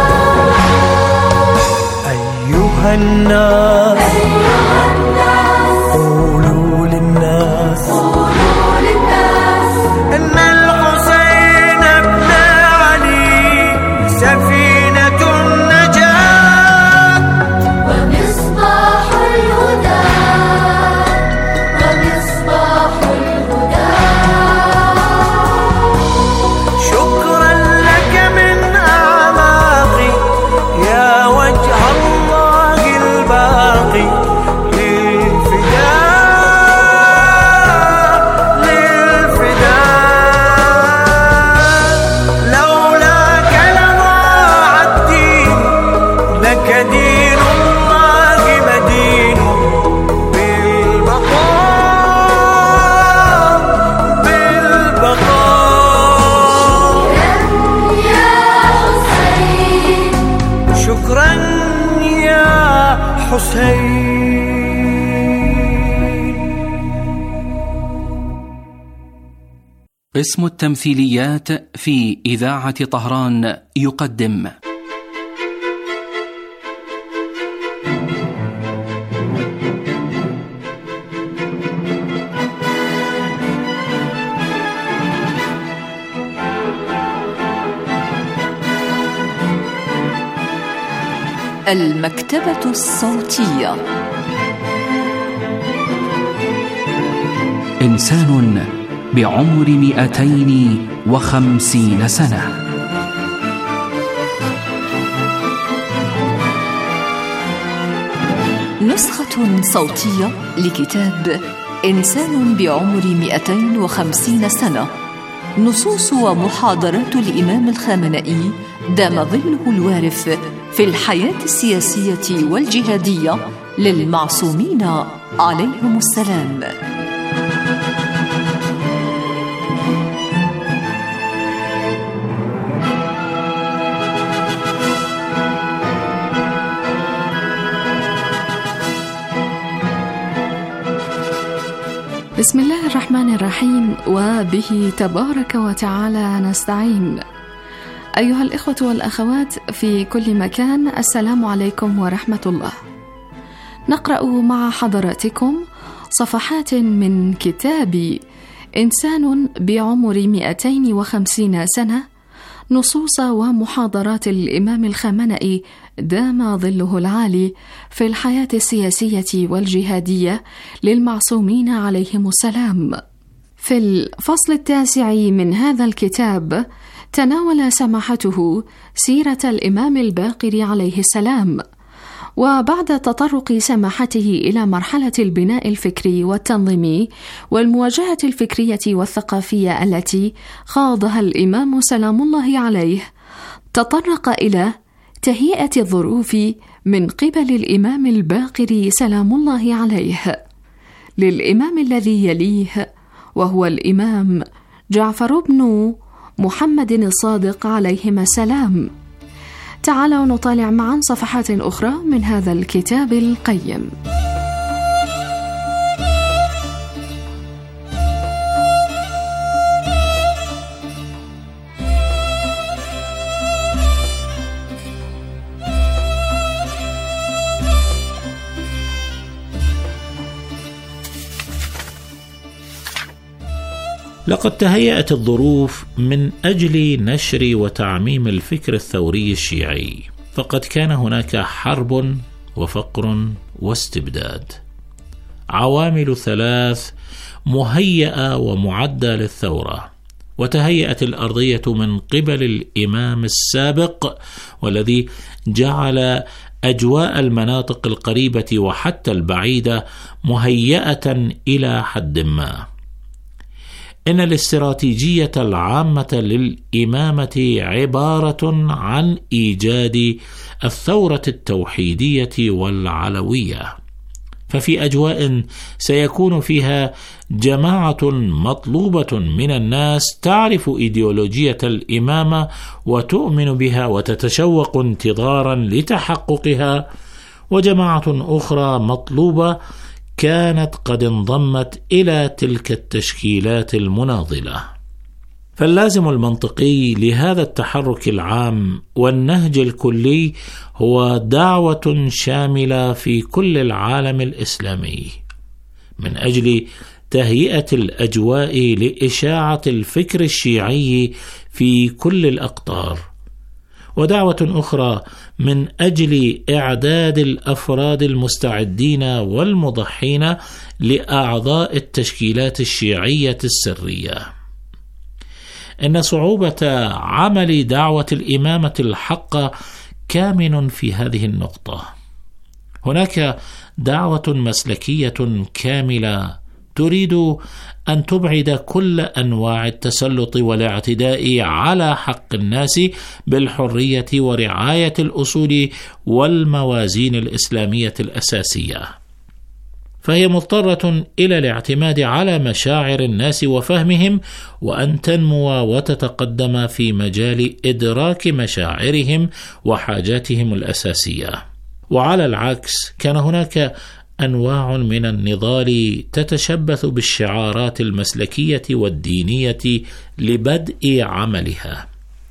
أيها الناس قولوا للناس إن الحسين ابن علي سفينة النجاة ومصباح الهدى ومصباح الهدى شكرا لك من أعماقي يا وجه الله الباقي قسم التمثيليات في إذاعة طهران يقدم المكتبة الصوتية. إنسان بعمر مئتين وخمسين سنة. نسخة صوتية لكتاب إنسان بعمر مئتين وخمسين سنة، نصوص ومحاضرات الإمام الخامنئي دام ظله الوارف في الحياة السياسية والجهادية للمعصومين عليهم السلام. بسم الله الرحمن الرحيم، وبه تبارك وتعالى نستعين. أيها الإخوة والأخوات في كل مكان، السلام عليكم ورحمة الله. نقرأ مع حضراتكم صفحات من كتاب إنسان بعمر مئتين وخمسين سنة، نصوص ومحاضرات الإمام الخامنئي دام ظله العالي في الحياة السياسية والجهادية للمعصومين عليهم السلام. في الفصل التاسع من هذا الكتاب تناول سماحته سيرة الإمام الباقر عليه السلام، وبعد تطرق سماحته إلى مرحلة البناء الفكري والتنظيمي والمواجهة الفكرية والثقافية التي خاضها الإمام سلام الله عليه، تطرق إلى تهيئة الظروف من قبل الإمام الباقر سلام الله عليه للإمام الذي يليه، وهو الإمام جعفر بن محمد الصادق عليهما السلام. تعالوا نطالع معا صفحات أخرى من هذا الكتاب القيم. لقد تهيأت الظروف من أجل نشر وتعميم الفكر الثوري الشيعي، فقد كان هناك حرب وفقر واستبداد، عوامل ثلاث مهيئة ومعدة للثورة. وتهيأت الأرضية من قبل الإمام السابق، والذي جعل أجواء المناطق القريبة وحتى البعيدة مهيئة إلى حد ما. إن الاستراتيجية العامة للإمامة عبارة عن إيجاد الثورة التوحيدية والعلوية، ففي أجواء سيكون فيها جماعة مطلوبة من الناس تعرف إيديولوجية الإمامة وتؤمن بها وتتشوق انتظارا لتحققها، وجماعة أخرى مطلوبة كانت قد انضمت إلى تلك التشكيلات المناضلة. فاللازم المنطقي لهذا التحرك العام والنهج الكلي هو دعوة شاملة في كل العالم الإسلامي من أجل تهيئة الأجواء لإشاعة الفكر الشيعي في كل الأقطار، ودعوة أخرى من أجل إعداد الأفراد المستعدين والمضحين لأعضاء التشكيلات الشيعية السرية. إن صعوبة عمل دعوة الإمامة الحقة كامن في هذه النقطة. هناك دعوة مسلكية كاملة تريد أن تبعد كل أنواع التسلط والاعتداء على حق الناس بالحرية ورعاية الأصول والموازين الإسلامية الأساسية، فهي مضطرة إلى الاعتماد على مشاعر الناس وفهمهم، وأن تنمو وتتقدم في مجال إدراك مشاعرهم وحاجاتهم الأساسية. وعلى العكس كان هناك أنواع من النضال تتشبث بالشعارات المسلكية والدينية لبدء عملها،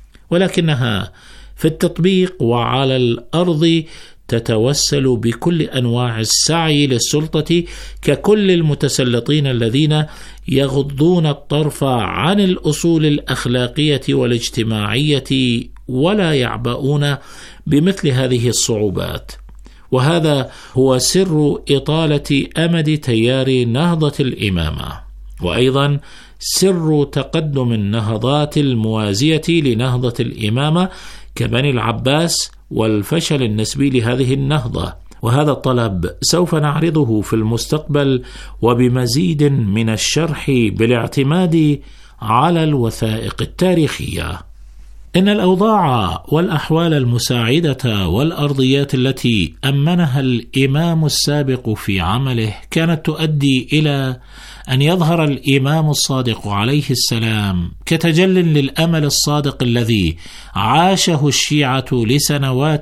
ولكنها في التطبيق وعلى الأرض تتوسل بكل أنواع السعي للسلطة ككل المتسلطين الذين يغضون الطرف عن الأصول الأخلاقية والاجتماعية ولا يعبؤون بمثل هذه الصعوبات. وهذا هو سر إطالة أمد تيار نهضة الإمامة، وأيضا سر تقدم النهضات الموازية لنهضة الإمامة كبني العباس والفشل النسبي لهذه النهضة. وهذا الطلب سوف نعرضه في المستقبل وبمزيد من الشرح بالاعتماد على الوثائق التاريخية. إن الأوضاع والأحوال المساعدة والأرضيات التي أمنها الإمام السابق في عمله كانت تؤدي إلى أن يظهر الإمام الصادق عليه السلام كتجل للأمل الصادق الذي عاشه الشيعة لسنوات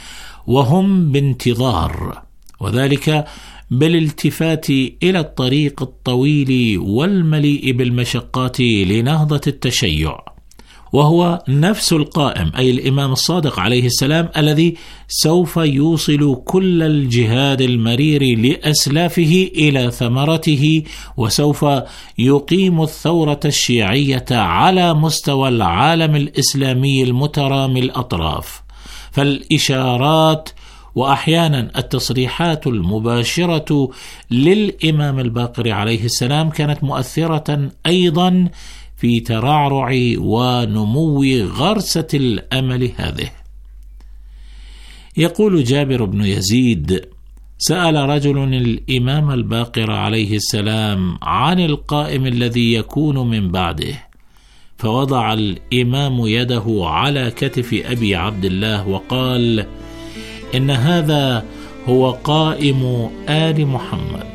وهم بانتظار، وذلك بالالتفات إلى الطريق الطويل والمليء بالمشقات لنهضة التشيع، وهو نفس القائم أي الإمام الصادق عليه السلام الذي سوف يوصل كل الجهاد المرير لأسلافه إلى ثمرته، وسوف يقيم الثورة الشيعية على مستوى العالم الإسلامي المترامي الأطراف. فالإشارات وأحيانا التصريحات المباشرة للإمام الباقر عليه السلام كانت مؤثرة أيضا في ترعرع ونمو غرسة الأمل هذه. يقول جابر بن يزيد: سأل رجل الإمام الباقر عليه السلام عن القائم الذي يكون من بعده، فوضع الإمام يده على كتف أبي عبد الله وقال: إن هذا هو قائم آل محمد.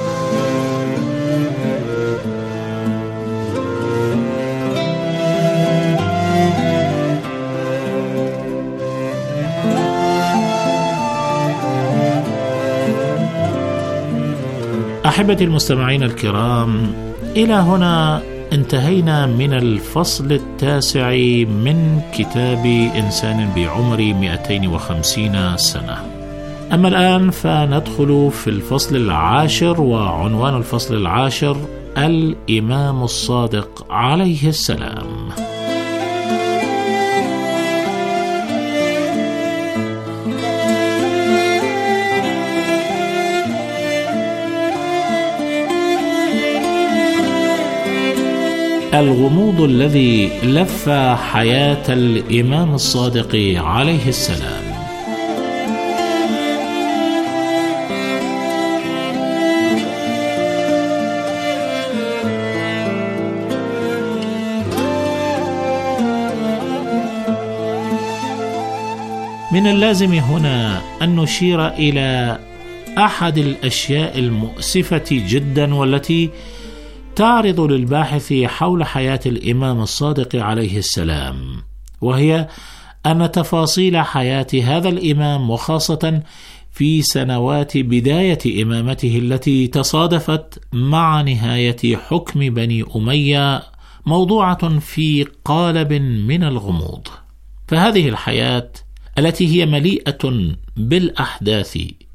أحبتي المستمعين الكرام، إلى هنا انتهينا من الفصل التاسع من كتاب إنسان بعمر مئتين وخمسين سنة. أما الآن فندخل في الفصل العاشر، وعنوان الفصل العاشر الإمام الصادق عليه السلام. الغموض الذي لف حياة الإمام الصادق عليه السلام. من اللازم هنا أن نشير إلى أحد الأشياء المؤسفة جدا والتي تعرض للباحث حول حياة الإمام الصادق عليه السلام، وهي أن تفاصيل حياة هذا الإمام وخاصة في سنوات بداية إمامته التي تصادفت مع نهاية حكم بني أمية موضوعة في قالب من الغموض. فهذه الحياة التي هي مليئة بالأحداث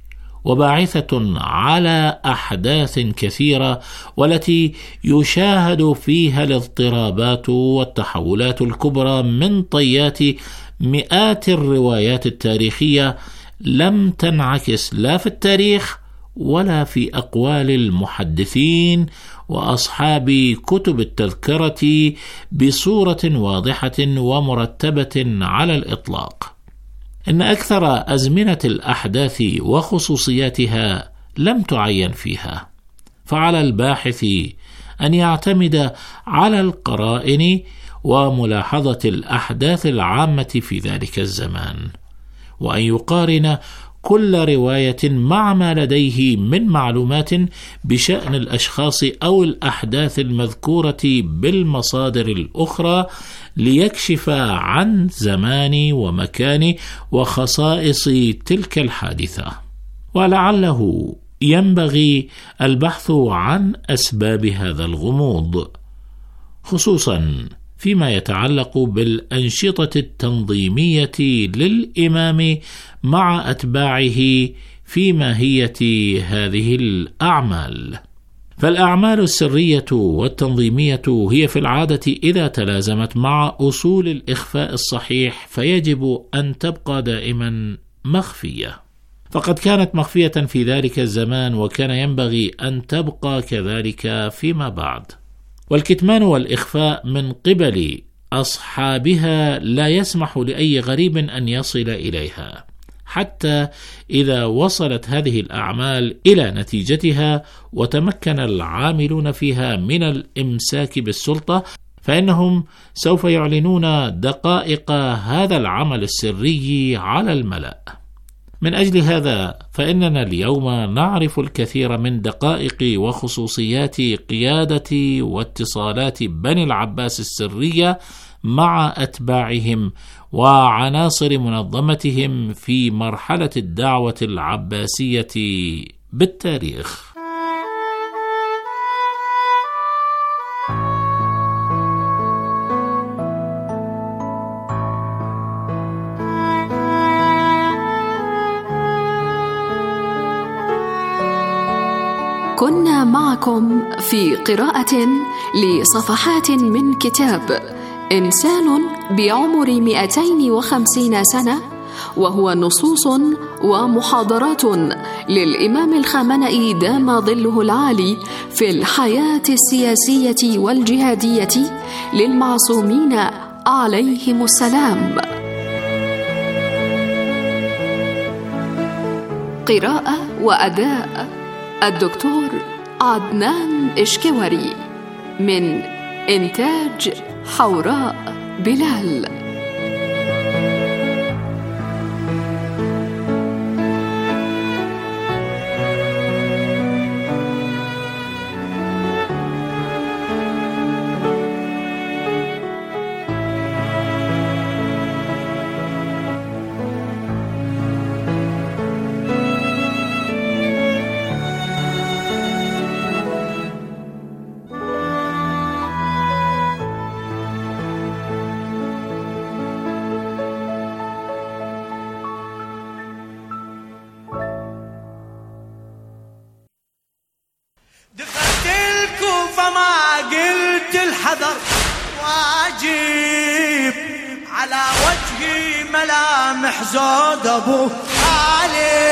وباعثة على أحداث كثيرة، والتي يشاهد فيها الاضطرابات والتحولات الكبرى من طيات مئات الروايات التاريخية، لم تنعكس لا في التاريخ ولا في أقوال المحدثين وأصحاب كتب التذكرة بصورة واضحة ومرتبة على الإطلاق. إن أكثر أزمنة الأحداث وخصوصياتها لم تعين فيها، فعلى الباحث أن يعتمد على القرائن وملاحظة الأحداث العامة في ذلك الزمان، وأن يقارن كل رواية مع ما لديه من معلومات بشأن الأشخاص أو الأحداث المذكورة بالمصادر الأخرى، ليكشف عن زمان ومكان وخصائص تلك الحادثة. ولعله ينبغي البحث عن أسباب هذا الغموض، خصوصا فيما يتعلق بالأنشطة التنظيمية للإمام مع أتباعه في ماهية هذه الأعمال. فالأعمال السرية والتنظيمية هي في العادة إذا تلازمت مع أصول الإخفاء الصحيح فيجب أن تبقى دائما مخفية، فقد كانت مخفية في ذلك الزمان وكان ينبغي أن تبقى كذلك فيما بعد. والكتمان والإخفاء من قبل أصحابها لا يسمح لأي غريب أن يصل إليها، حتى إذا وصلت هذه الأعمال إلى نتيجتها وتمكن العاملون فيها من الإمساك بالسلطة، فإنهم سوف يعلنون دقائق هذا العمل السري على الملأ. من أجل هذا فإننا اليوم نعرف الكثير من دقائق وخصوصيات قيادة واتصالات بني العباس السرية مع أتباعهم وعناصر منظمتهم في مرحلة الدعوة العباسية بالتاريخ. كنا معكم في قراءة لصفحات من كتاب إنسان بعمر مئتين وخمسين سنة، وهو نصوص ومحاضرات للإمام الخامنئي دام ظله العالي في الحياة السياسية والجهادية للمعصومين عليهم السلام. قراءة وأداء الدكتور عدنان إشكوري، من إنتاج حوراء بلال. دخلت الكوفة ما قلت الحذر واجب، على وجهي ملامح زود أبو علي.